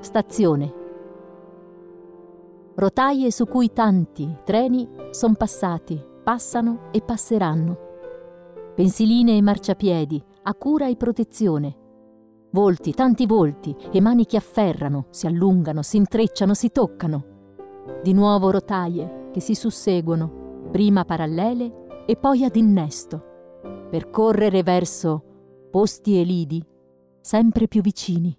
Stazione. Rotaie su cui tanti treni son passati, passano e passeranno. Pensiline e marciapiedi, a cura e protezione. Volti, tanti volti, e mani che afferrano, si allungano, si intrecciano, si toccano. Di nuovo rotaie che si susseguono, prima parallele e poi ad innesto, per correre verso posti e lidi sempre più vicini.